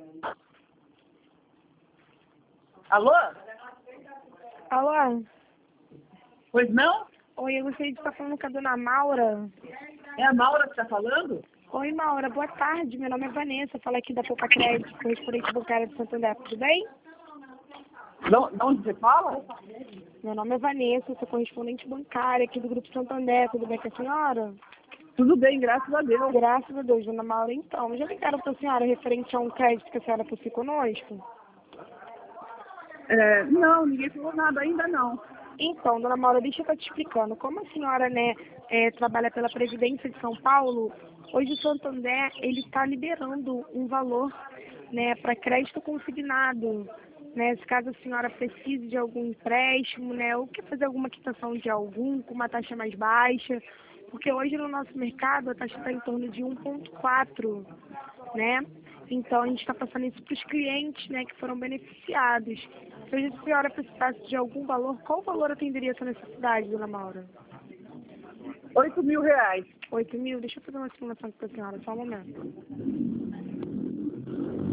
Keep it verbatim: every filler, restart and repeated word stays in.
Alô? Alô? Pois não? Oi, eu gostaria de estar falando com a dona Maura. É a Maura que está falando? Oi, Maura, boa tarde. Meu nome é Vanessa, eu falo aqui da Poupa Crédito, correspondente bancária de Santander, tudo bem? Não, de onde você fala? Meu nome é Vanessa, eu sou correspondente bancária aqui do Grupo Santander, tudo bem com a senhora? Tudo bem, graças a Deus. Graças a Deus, dona Maura. Então, já ligaram para a senhora referente a um crédito que a senhora possui conosco? É, não, ninguém falou nada ainda não. Então, dona Maura, deixa eu estar te explicando. Como a senhora, né, é, trabalha pela Previdência de São Paulo, hoje o Santander, ele está liberando um valor, né, para crédito consignado, né, se caso a senhora precise de algum empréstimo, né, ou quer fazer alguma quitação de algum com uma taxa mais baixa, porque hoje no nosso mercado a taxa está em torno de um vírgula quatro, né? Então a gente está passando isso para os clientes, né, que foram beneficiados. Se hoje a senhora precisasse de algum valor, qual valor atenderia essa necessidade, dona Maura? Oito mil reais. Oito mil? Deixa eu fazer uma simulação aqui para a senhora, só um momento.